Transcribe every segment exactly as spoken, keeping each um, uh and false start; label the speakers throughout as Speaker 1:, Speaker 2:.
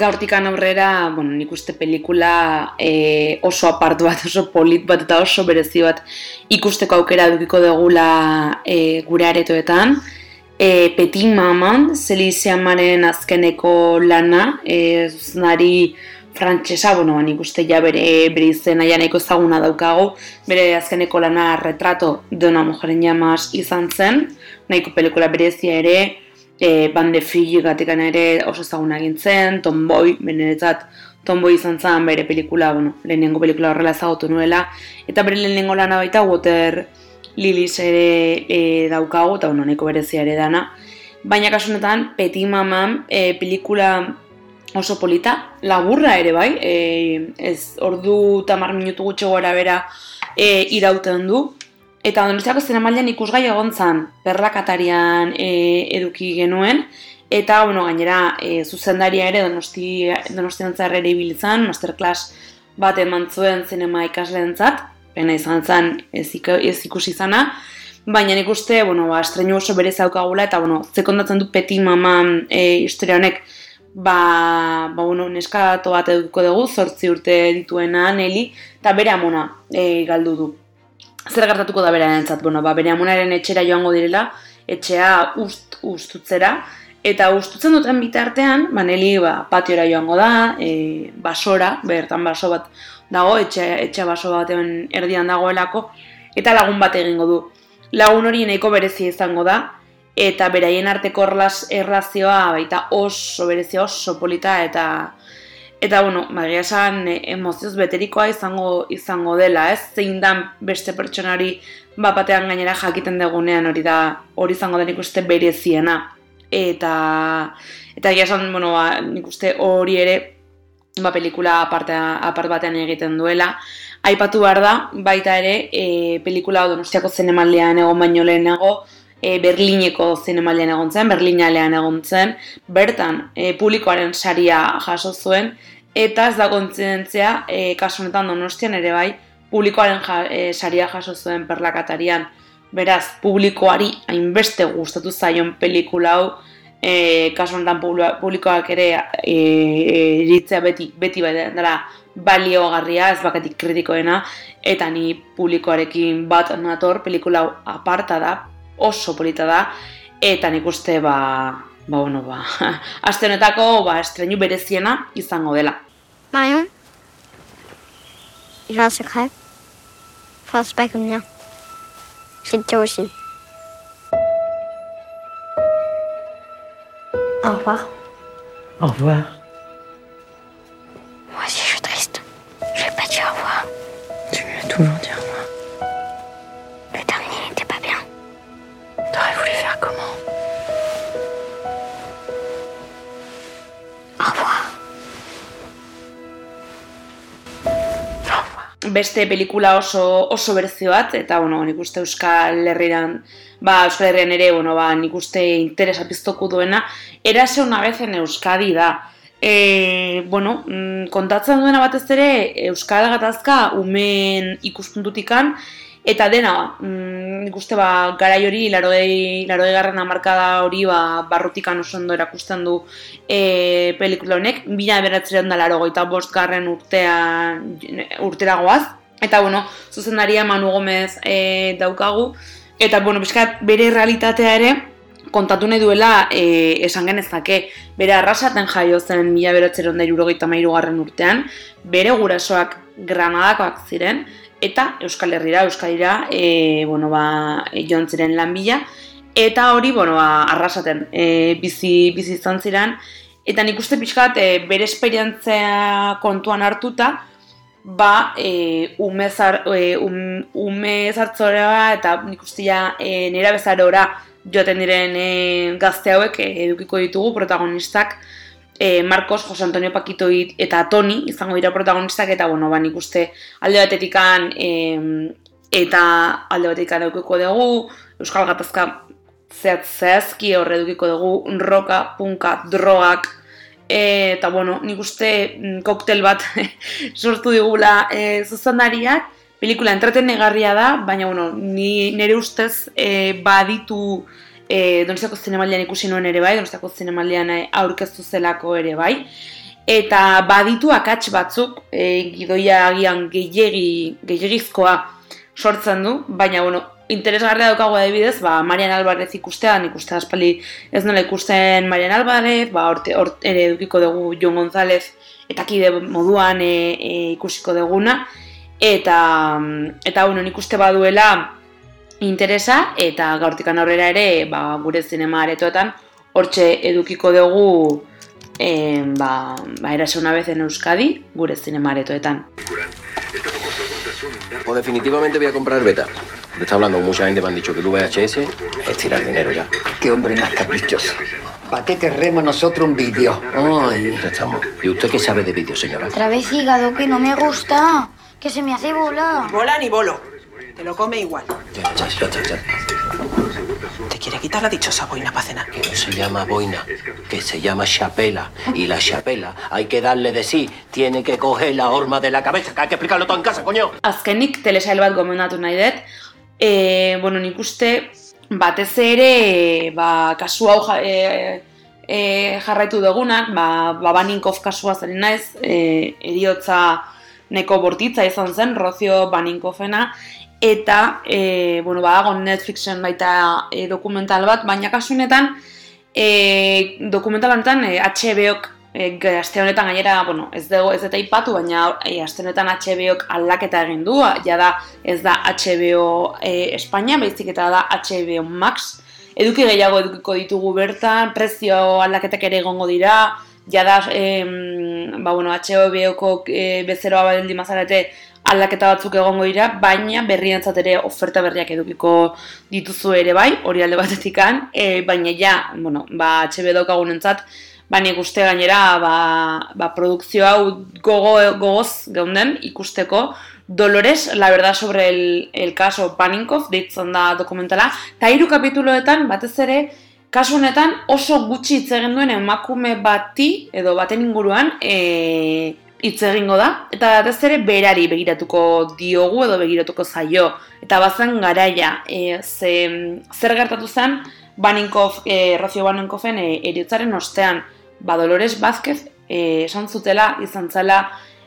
Speaker 1: gaurtikan aurrera, bueno, nik uste pelikula e, oso apartu bat, oso polit bat eta oso berezi bat ikusteko aukera edukiko dugula e, gure aretoetan. E, Petit Maman, Celine Sciammaren azkeneko lana, e, zuzendari frantsesa, bueno, nik uste ja bere, bere izena ja nahiko ezaguna daukagu, bere azkeneko lana Retrato de una mujer en llamas izan zen, nahiko pelikula berezia ere, e, Bande Fille gatekan ere oso ezaguna egin zen, Tomboy, beneretzat Tomboy izan zen bere pelikula, bueno, lehenengo pelikula horrela ezagutu nuela, eta bere lehenengo lana baita Water Lilies ere e, daukagu, eta bueno, nahiko berezia ere dana. Baina kasu honetan, Petit Maman e, pelikula oso polita, laburra ere bai, e, ez ordu tamar minutu gutxi gora bera e, irauten du, eta Donostiako Zinemaldian ikusgai egon zan, Perlakatarian e, eduki genuen, eta bueno, gainera e, zuzendaria ere Donosti, Donostiantzar ere ibiltzan, masterclass bat eman zuen zinema ikasleentzat, pena izan zen ez, ez ikusi izana, baina nik uste, bueno, ba, estreinu oso berez daukagula, eta bueno, ze kontatzen du Petit Maman e, historia honek, ba, ba bueno, neskato bat edukiko dugu, zortzi urte dituena Neli, eta bere amona e, galdu du. Zer gertatuko da bere entzat? Bueno, ba, bere amonaren etxera joango direla, etxea ust, ustutzera, eta ustutzen duten bitartean, ba, Neli ba, patiora joango da, e, basora, bertan baso bat dago, etxe, etxe baso batean erdian dagoelako, eta lagun bat egingo du. Lagun hori nahiko berezia izango da, eta beraien arteko erlazioa baita oso berezia, oso polita, eta eta bueno, magia esan emozioz beterikoa izango izango dela, ez? Zein dan beste pertsonari bat batean gainera jakiten dugunean hori da, hori izango da nik uste bereziena. Eta eta egia esan, bueno, ba, nik uste hori ere ba, pelikula aparte, apart batean egiten duela. Aipatu behar da, baita ere, e, pelikula Donostiako Zinemaldian egon baino lehenago, e, Berlineko Zinemaldian egon zen, Berlinalean egon zen, bertan e, publikoaren saria jaso zuen, eta ez da kontzidentzia, e, kasu honetan Donostian ere bai, publikoaren ja, e, saria jaso zuen Perlakatarian. Beraz, publikoari hainbeste gustatu zaion pelikula hau, e, kasu honetan publikoak ere e, iritzea beti, beti bai dela baliogarria, ez bakatik kritikoena, eta ni publikoarekin bat nator, pelikula hau aparta da, oso polita da, eta nik uste, ba, ba, bueno, ba, aste honetako, ba, estreinu bereziena izango dela.
Speaker 2: Marion, j'ai un secret. Enfin, c'est pas comme mien. C'est le tien aussi. Au revoir.
Speaker 3: Au revoir.
Speaker 2: Moi aussi, je suis triste. Je vais pas dire au revoir.
Speaker 3: Tu lui as toujours dit au revoir.
Speaker 2: Le dernier n'était pas bien.
Speaker 3: T'aurais voulu faire comment?
Speaker 2: Au revoir.
Speaker 1: Beste pelikula oso oso berezi bat, eta bueno, nik uste Euskal Herrian, ba, Euskal Herrian ere, bueno, ba, nik uste interesa piztoku duena, Érase una vez en Euskadi da. E, bueno, kontatzen duena batez ere Euskal gatazka umeen ikuspuntutikan, eta dena, nik uste ba, garai hori, larogei garren hamarkada hori ba, barrutikan oso ondo erakusten du e, pelikula honek, mila bederatziehun eta laurogeita bost garren urtean, urtera goaz, eta bueno, zuzendaria Manu Gomez e, daukagu, eta bueno, bizkat bere realitatea ere, kontatu nahi duela e, esan genezake, bere Arrasaten jaio zen mila bederatziehun eta hirurogeita hamairu garren urtean, bere gurasoak Granadakoak ziren, eta Euskal Herrira, Euskadira, e, bueno, ba, joan ziren lan bila, eta hori, bueno, ba, Arrasaten e, bizi, bizi izan ziren, eta nik uste pixkat e, bere esperientzia kontuan hartuta, ba, e, ume, zar, e, um, ume zartzora eta nik uste ja e, nera bezarora joaten diren e, gazte hauek e, edukiko ditugu protagonistak, E, Marcos, Jose Antonio Paquito eta Toni izango dira protagonistak, eta bueno, ba, nik uste alde batetikan e, eta alde batetikan edukiko dugu, Euskal Gatazka zehazki horre edukiko dugu, roka, punka, drogak, e, eta bueno, nik uste koktel bat sortu digula e, zuzendariak, pelikula entretenegarria da, baina bueno, ni, nire ustez e, baditu E, Donostiako Zinemaldian ikusi nuen ere bai, Donostiako Zinemaldian aurkeztu zelako ere bai. eta baditu akats batzuk, e, gidoia agian gehiegi, gehiegizkoa sortzen du, baina, bueno, interesgarria daukagu adibidez, ba, Marian Alvarez ikustea, nik uste aspaldi ez nola ikusten Marian Alvarez, ba, orte, orte, ere edukiko dugu Jon González, eta kide moduan e, e, ikusiko duguna, eta, eta bueno, nik uste baduela interesa, eta gaurtikan aurrera ere, ba, gure zinema aretoetan, hortxe edukiko dugu, eh, ba, ba, Érase una vez en Euskadi, gure zinema aretoetan.
Speaker 4: O definitivamente voy a comprar beta. Me está hablando mucha gente, me han dicho que el V H S es tirar dinero ya.
Speaker 5: Qué hombre más caprichoso. ¿Para qué querremos nosotros un vídeo? Ay.
Speaker 4: Ya estamos. ¿Y usted qué sabe de vídeo, señora?
Speaker 2: Otra vez hígado, que no me gusta. Que se me hace bola.
Speaker 6: Bola ni bolo. Te lo come igual.
Speaker 4: Ya, ya, ya, ya, ya.
Speaker 6: Te quiere quitar la dichosa boina para cenar.
Speaker 4: Que no se llama boina, que se llama chapela. Y la chapela hay que darle de sí. Tiene que coger la horma de la cabeza, que hay que explicarlo todo en casa, coño.
Speaker 1: Azkenik telesail bat gomendatu nahi dut. E, bueno, nik uste batez ere ba, kasu hau ja, e, e, jarraitu dugunak, ba, ba Baninkov kasua zari naiz, e, eriotza neko bortitza izan zen, Rocio Baninkovena, eta, e, bueno, badago Netflixen baita e, dokumental bat, baina kasu honetan, e, dokumental honetan e, H B Ok e, aste honetan gainera, bueno, ez dago ez eta ipatu, baina e, aste honetan H B Ok aldaketa egin du, ja da ez da H B O e, Espainia, baizik eta da H B O Max. Eduki gehiago edukiko ditugu bertan, prezio aldaketak ere egongo dira, ja da, e, ba, bueno, H B Oko e, bezeroa baldin mazarete aldaketa batzuk egongo dira, baina berrientzat ere oferta berriak edukiko dituzu ere bai, hori alde batetikan, e, baina ja, bueno, ba, H B O daukagunentzat, baina ikuste gainera ba, ba, produkzio hau gogo, gogoz geunden ikusteko. Dolores, la verdad sobre el, el caso Baninkov, deitzen da dokumentala, eta hiru kapituloetan batez ere, kasu honetan oso gutxi hitz egin duen emakume bati, edo baten inguruan, e, hitz egingo da, eta batez ere berari begiratuko diogu edo begiratuko zaio. Eta bazen garaia, e, ze, zer gertatu zen Baninkov, e, Rocio Baninkoven e, eriotzaren ostean, ba Dolores Vázquez e, esan zutela, izan zela,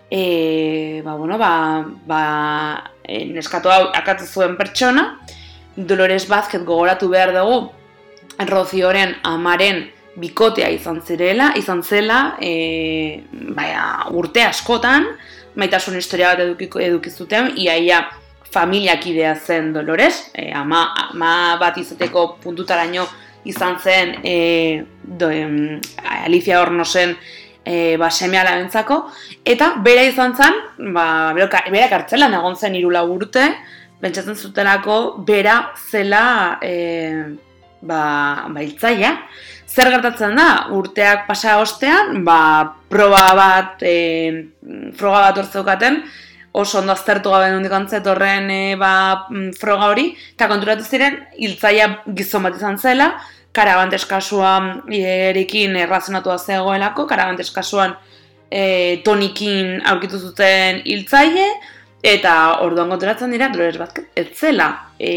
Speaker 1: e, ba, bueno, ba, ba, e, neskatu hau akatu zuen pertsona, Dolores Vázquez gogoratu behar dugu, Rocioren amaren bikotea izan zirela, izan zela, e, baina, urte askotan, maitasun historia bat edukiko edukizuten, iaia familiakidea zen Dolores, e, ama, ama bat izateko puntutaraino izan zen e, do, em, Alicia Hornosen e, ba, seme alabentzako, eta bera izan zen, ba, bera kartzelan egon zen hiru lau urte, pentsatzen zutelako bera zela e, ba, ba hiltzailea. Zer gertatzen da, urteak pasa ostean, ba, proba bat, e, froga bat ortzeukaten, oso ondo aztertu gabe nondik antzetorren e, ba, froga hori, eta konturatu ziren, hiltzailea gizon bat izan zela, Karabantes kasuan erekin errazionatua zegoelako, Karabantes kasuan e, Tonikin aurkitu zuten hiltzaile, eta orduan konturatzen dira, Dolores Vázquez ez zela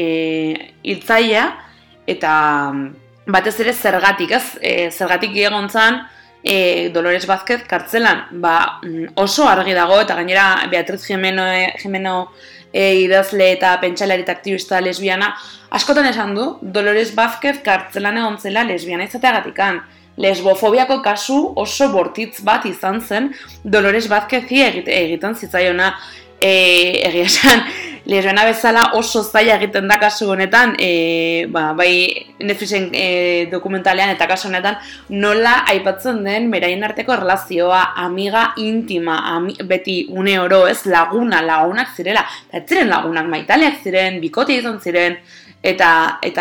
Speaker 1: e, hiltzailea, eta batez ere zergatik, ez? E, zergatik egon zan e, Dolores Vázquez kartzelan, ba, oso argi dago, eta gainera Beatriz Jimeno, Jimeno e, idazle eta pentsalari eta aktivista lesbiana, askotan esan du, Dolores Vázquez kartzelan egon zela lesbiana izateagatikan. Lesbofobiako kasu oso bortitz bat izan zen Dolores Vázquezi egiten zitzaiona. E, egia esan, lesbiana bezala oso zaila egiten da kasu honetan, e, ba, bai Netflixen e, dokumentalean eta kasu honetan nola aipatzen den beraien arteko erlazioa, amiga intima, ami, beti une oro, ez, laguna, lagunak zirela, eta ez ziren lagunak, maitaleak ziren, bikote izan ziren, eta, eta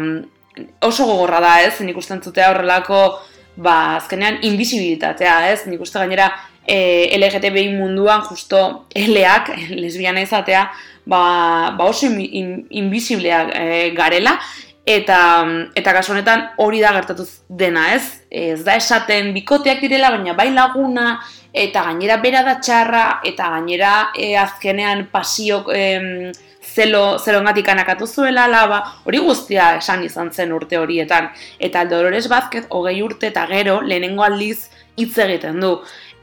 Speaker 1: oso gogorra da, ez, nik uste entzutea horrelako, ba, azkenean, invisibilitatea, ez, nik uste gainera, E, L G T B I munduan justo L-ak, lesbiana izatea, ba, ba oso in, in, invisibleak e, garela, eta, eta kasu honetan hori da gertatu dena, ez? Ez da esaten bikoteak direla, baina bai laguna, eta gainera bera da txarra, eta gainera e, azkenean pasio e, zelo, zelongatik anakatu zuela laba, hori guztia esan izan zen urte horietan. Eta Dolores Vázquez hogei urte eta gero lehenengo aldiz hitz egiten du.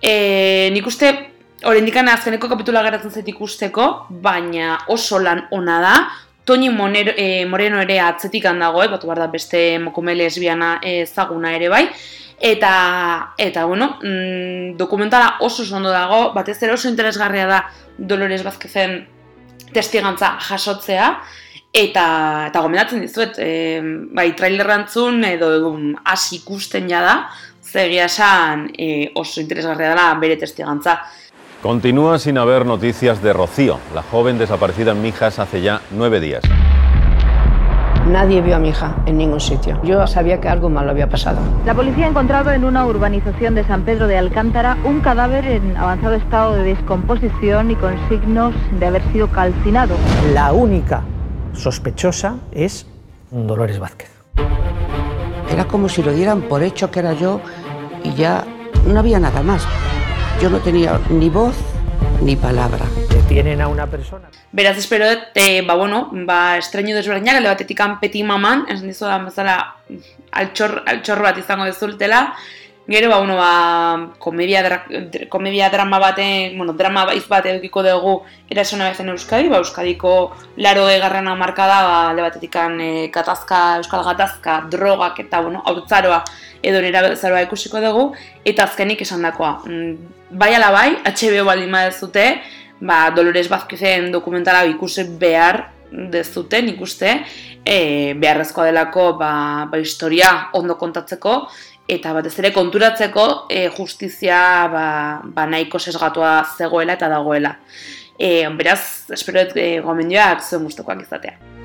Speaker 1: E, nik uste, oraindik azkeneko kapitula geratzen zait ikusteko, baina oso lan ona da. Toñi Monero, e, Moreno ere atzetik handago, batu behar da beste emakume lesbiana ezaguna ere bai. Eta, eta bueno, mm, dokumentala oso ondo dago, batez ere oso interesgarria da Dolores Vázquezen testigantza jasotzea, eta, eta gomendatzen dizuet, e, bai, trailerrantzun edo egun hasi ikusten jada, zegia esan e, oso interesgarria dela bere testigantza.
Speaker 7: Continúa sin haber noticias de Rocío, la joven desaparecida en Mijas hace ya nueve días.
Speaker 8: Nadie vio a mi hija en ningún sitio. Yo sabía que algo malo había pasado.
Speaker 9: La policía ha encontrado en una urbanización de San Pedro de Alcántara un cadáver en avanzado estado de descomposición y con signos de haber sido calcinado.
Speaker 10: La única sospechosa es Dolores Vázquez.
Speaker 11: Era como si lo dieran por hecho que era yo y ya no había nada más. Yo no tenía ni voz ni palabra.
Speaker 10: Detienen a una persona.
Speaker 1: Beraz, espero dut, e, ba, bueno, ba, estreinu desberdinak, alde batetik Petit Maman, esan dizu da, bezala, altxor, altxor bat izango dezultela. Gero, ba, bueno, ba, komedia, dra, komedia drama bate, bueno, drama baiz bat edukiko dugu Erasona bezen Euskadi, ba, Euskadiko laro egarren hamarkada, ba, alde batetik e, gatazka, euskal gatazka, drogak eta, bueno, haurtzaroa edo nera bezaroa ikusiko dugu, eta azkenik esan dakoa. Bai ala bai, H B O baldin badezute, ba, Dolores Vázquezen dokumentala ikusi behar dezuten ikuste, e, beharrezkoa delako ba, ba, historia ondo kontatzeko, eta batez ere konturatzeko e, justizia ba, ba, nahiko sesgatua zegoela eta dagoela. E, beraz, espero dut e, gomendioak zuen gustukoak izatea.